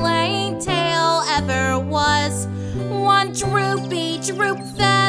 plain tale ever was. One droopy droop fell